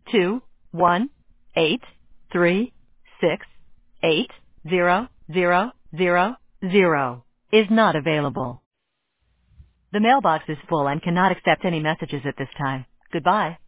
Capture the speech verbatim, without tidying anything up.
two one eight three six eight zero zero zero zero is not available. The mailbox is full and cannot accept any messages at this time. Goodbye.